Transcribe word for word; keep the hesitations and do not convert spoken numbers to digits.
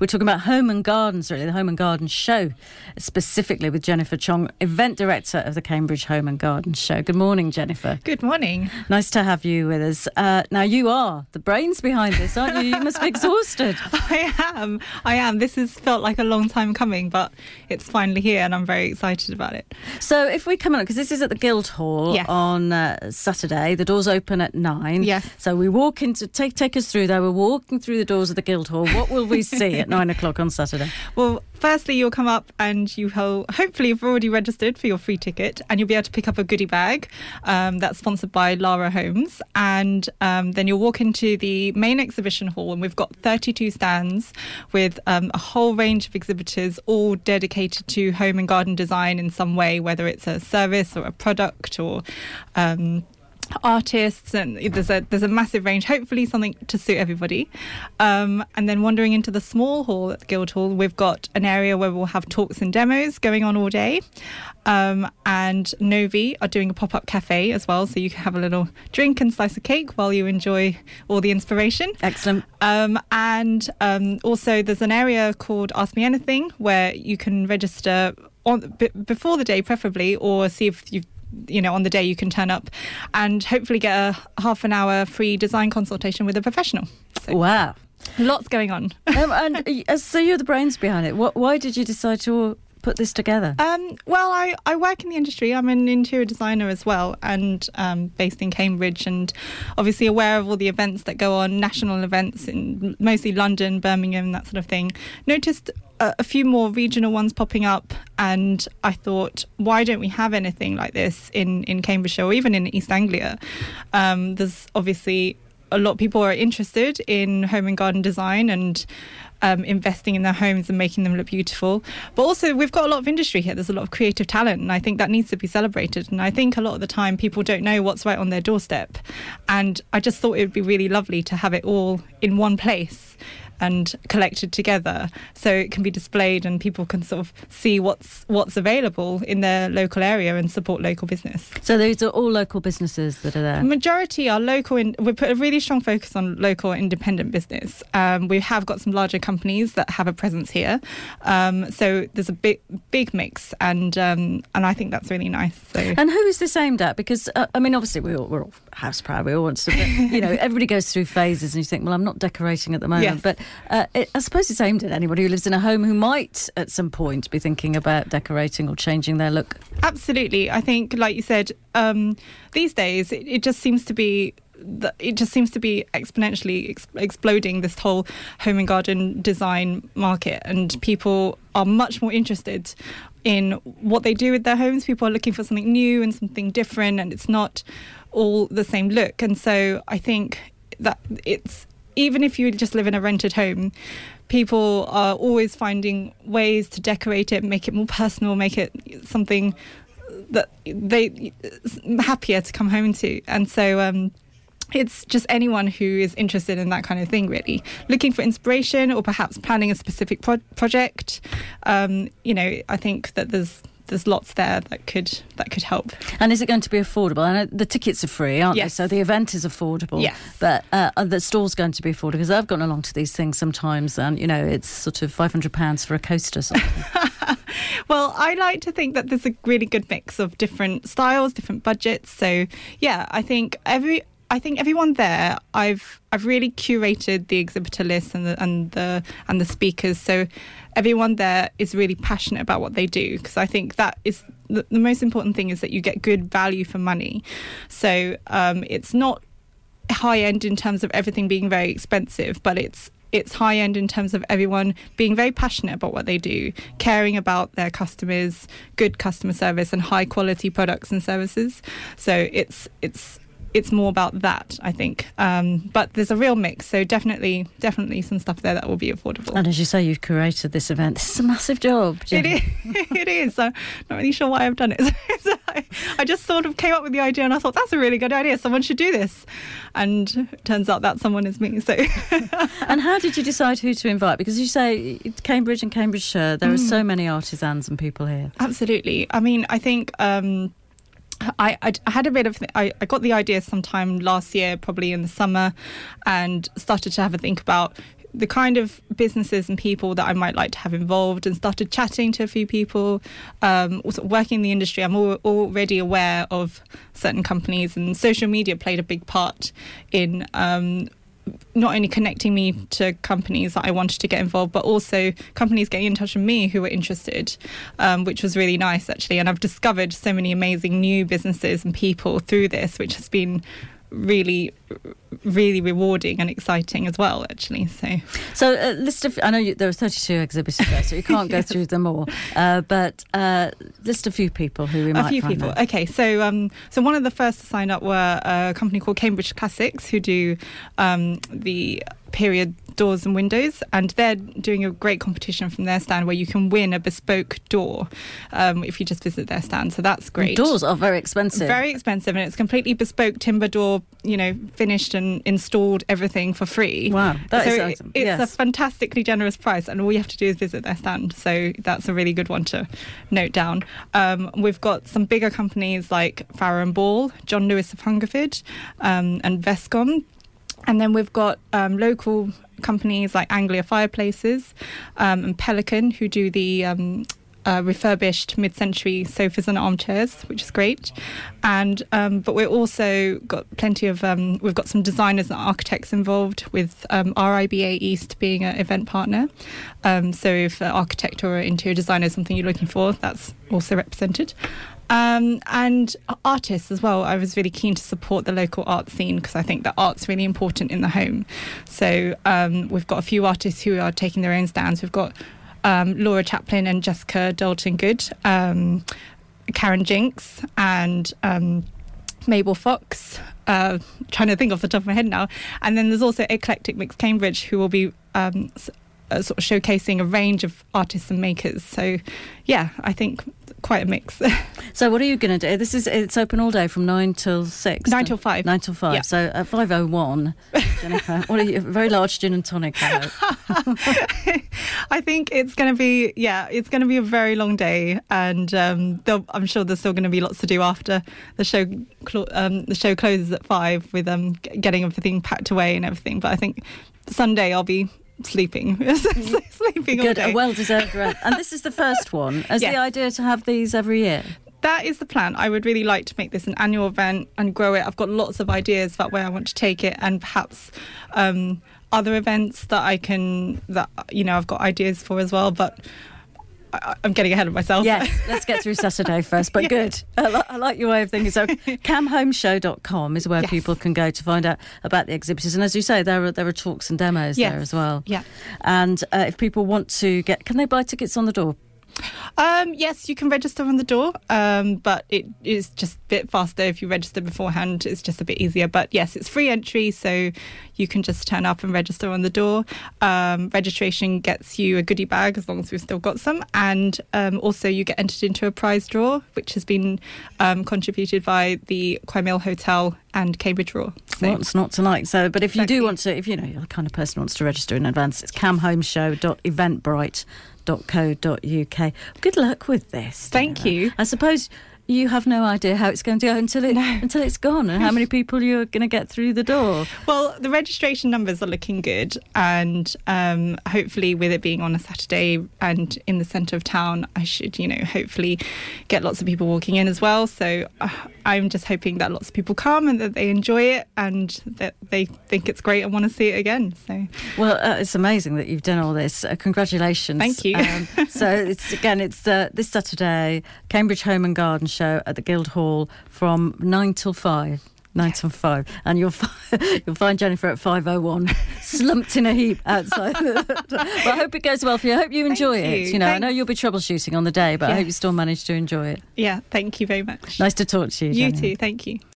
We're talking about Home and Gardens, really, the Home and Garden Show, specifically with Jennifer Chong, Event Director of the Cambridge Home and Garden Show. Good morning, Jennifer. Good morning. Nice to have you with us. Uh, now, you are the brains behind this, aren't you? You must be exhausted. I am. I am. This has felt like a long time coming, but it's finally here and I'm very excited about it. So if we come on, because this is at the Guildhall Yes. on uh, Saturday, the doors open at nine. Yes. So we walk into, take, take us through there, we're walking through the doors of the Guildhall. What will we see at nine o'clock on Saturday? Well, firstly, you'll come up and you ho- hopefully you've already registered for your free ticket and you'll be able to pick up a goodie bag um, that's sponsored by Lara Homes. And um, then you'll walk into the main exhibition hall and we've got thirty-two stands with um, a whole range of exhibitors all dedicated to home and garden design in some way, whether it's a service or a product or um artists, and there's a there's a massive range, hopefully something to suit everybody. Um, and then wandering into the small hall at the Guildhall, we've got an area where we'll have talks and demos going on all day. Um, and Novi are doing a pop-up cafe as well, so you can have a little drink and slice of cake while you enjoy all the inspiration. Excellent. Um, and um, also there's an area called Ask Me Anything where you can register on b- before the day preferably, or see if you've you know, on the day you can turn up and hopefully get a half an hour free design consultation with a professional. So, Wow. lots going on. um, and uh, so you're the brains behind it. What, why did you decide to put this together? Um, well, I, I work in the industry. I'm an interior designer as well, and um, based in Cambridge, and obviously aware of all the events that go on, national events in mostly London, Birmingham, that sort of thing. Noticed a, a few more regional ones popping up, and I thought, why don't we have anything like this in, in Cambridgeshire or even in East Anglia? Um, there's obviously a lot of people are interested in home and garden design and um, investing in their homes and making them look beautiful. But also we've got a lot of industry here. There's a lot of creative talent, and I think that needs to be celebrated. And I think a lot of the time people don't know what's right on their doorstep. And I just thought it would be really lovely to have it all in one place and collected together so it can be displayed and people can sort of see what's what's available in their local area and support local business. So these are all local businesses that are there? The majority are local. In, we put a really strong focus on local independent business. Um, we have got some larger companies that have a presence here. Um, so there's a big big mix, and um, and I think that's really nice. So. And who is this aimed at? Because, uh, I mean, obviously we all, we're all house proud, we all want to, but, you know, everybody goes through phases and you think, well, I'm not decorating at the moment. Yes. But uh, it, I suppose it's aimed at anybody who lives in a home who might at some point be thinking about decorating or changing their look. Absolutely. I think, like you said, um, these days it, it just seems to be it just seems to be exponentially ex- exploding, this whole home and garden design market, and people are much more interested in what they do with their homes. People are looking for something new and something different, and it's not all the same look. And so I think that it's, even if you just live in a rented home, people are always finding ways to decorate it, make it more personal, make it something that they happier to come home to. And so um it's just anyone who is interested in that kind of thing, really. Looking for inspiration or perhaps planning a specific pro- project. Um, you know, I think that there's there's lots there that could that could help. And is it going to be affordable? I know the tickets are free, aren't Yes. they? So the event is affordable. Yes. But uh, are the stall's going to be affordable? Because I've gone along to these things sometimes, and, you know, it's sort of five hundred pounds for a coaster or something. Well, I like to think that there's a really good mix of different styles, different budgets. So, yeah, I think every... I think everyone there, I've I've really curated the exhibitor list and the and the and the speakers, so everyone there is really passionate about what they do, because I think that is the, the most important thing, is that you get good value for money. So um, it's not high end in terms of everything being very expensive, but it's it's high end in terms of everyone being very passionate about what they do, caring about their customers, good customer service, and high quality products and services. So it's it's. It's more about that, I think. Um, but there's a real mix, so definitely, definitely some stuff there that will be affordable. And as you say, you've curated this event. This is a massive job, Jen. It is. It is. I'm not really sure why I've done it. So I, I just sort of came up with the idea, and I thought, that's a really good idea. Someone should do this. And it turns out that someone is me. So. And how did you decide who to invite? Because you say Cambridge and Cambridgeshire, there are mm. so many artisans and people here. Absolutely. I mean, I think... Um, I, I, I had a bit of, I, I got the idea sometime last year, probably in the summer, and started to have a think about the kind of businesses and people that I might like to have involved, and started chatting to a few people. Um, also working in the industry, I'm al- already aware of certain companies, and social media played a big part in um, not only connecting me to companies that I wanted to get involved, but also companies getting in touch with me who were interested, um, which was really nice, actually. And I've discovered so many amazing new businesses and people through this, which has been really, really rewarding and exciting as well, actually. So, so a list of, I know you, there are thirty-two exhibitors there, so you can't go yes. through them all, uh, but uh, list a few people who we might A few find people. there. Okay, so um, so one of the first to sign up were a company called Cambridge Classics, who do um, the period doors and windows, and they're doing a great competition from their stand where you can win a bespoke door um, if you just visit their stand. So that's great. And doors are very expensive. Very expensive, and it's completely bespoke timber door, you know, finished and installed, everything for free. Wow, that so is it, awesome. It's yes. a fantastically generous price, and all you have to do is visit their stand. So that's a really good one to note down. Um, we've got some bigger companies like Farrow and Ball, John Lewis of Hungerford, um, and Vescom. And then we've got um, local companies like Anglia Fireplaces um, and Pelican, who do the um, uh, refurbished mid-century sofas and armchairs, which is great. And um, but we're also got plenty of um, we've got some designers and architects involved, with um, R I B A East being an event partner. Um, so if an architect or an interior designer is something you're looking for, that's also represented. Um, and artists as well. I was really keen to support the local art scene, because I think that art's really important in the home. So um, we've got a few artists who are taking their own stands. We've got um, Laura Chaplin and Jessica Dalton Good, um, Karen Jinks and um, Mabel Fox. Uh, trying to think off the top of my head now. And then there's also Eclectic Mix Cambridge, who will be um, uh, sort of showcasing a range of artists and makers. So yeah, I think quite a mix. So what are you going to do? This is, it's open all day from nine till six. Nine till five. Nine till five. Yeah. So at five oh one, Jennifer, what are you? A very large gin and tonic, I hope. I think it's going to be, yeah, it's going to be a very long day, and um, I'm sure there's still going to be lots to do after the show. Um, the show closes at five, with um, getting everything packed away and everything. But I think Sunday I'll be sleeping, sleeping all Good, day. a well-deserved rest. And this is the first one. Is Yes. the idea to have these every year? That is the plan. I would really like to make this an annual event and grow it. I've got lots of ideas about where I want to take it, and perhaps um, other events that I can, that, you know, I've got ideas for as well. But I, I'm getting ahead of myself. Yes, let's get through Saturday first, but Yeah. good. I, li- I like your way of thinking. So cam home show dot com is where Yes. people can go to find out about the exhibitors. And as you say, there are there are talks and demos Yes. there as well. Yeah. And uh, if people want to get, can they buy tickets on the door? Um, yes, you can register on the door, um, but it is just a bit faster if you register beforehand. It's just a bit easier. But yes, it's free entry, so you can just turn up and register on the door. Um, registration gets you a goodie bag, as long as we've still got some. And um, also you get entered into a prize draw, which has been um, contributed by the Quay Mill Hotel and Cambridge Raw. So, What's not to like? So, but if you Exactly. do want to, if you know you're the kind of person who wants to register in advance, it's cam home show dot eventbrite dot co dot uk. Good luck with this. Thank Sarah. you. I suppose you have no idea how it's going to go until it No. until it's gone, and how many people you're going to get through the door. Well, the registration numbers are looking good, and um, hopefully with it being on a Saturday and in the centre of town, I should, you know, hopefully get lots of people walking in as well. So uh, I'm just hoping that lots of people come and that they enjoy it and that they think it's great and want to see it again. So Well, uh, it's amazing that you've done all this. Uh, congratulations. Thank you. Um, so it's again, it's uh, this Saturday, Cambridge Home and Garden Show at the Guildhall from nine till five. Nine till five, and you'll fi- you'll find Jennifer at five oh one, slumped in a heap outside. Well, I hope it goes well for you. I hope you enjoy Thank it. you. You know, I Thanks. know you'll be troubleshooting on the day, but I hope Yes. you still manage to enjoy it. yeah, thank you very much. Nice to talk to you. You Jenny. too. Thank you.